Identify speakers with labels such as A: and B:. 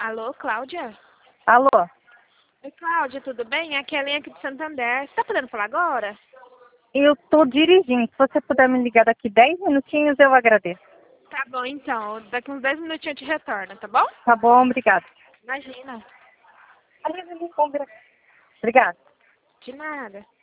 A: Alô, Cláudia?
B: Alô?
A: Oi, Cláudia, tudo bem? Aqui é a Linha aqui de Santander. Você tá podendo falar agora?
B: Eu tô dirigindo. Se você puder me ligar daqui 10 minutinhos, eu agradeço.
A: Tá bom, então. Daqui uns 10 minutinhos eu te retorno, tá bom?
B: Tá bom, obrigada.
A: Imagina.
B: Obrigada.
A: De nada.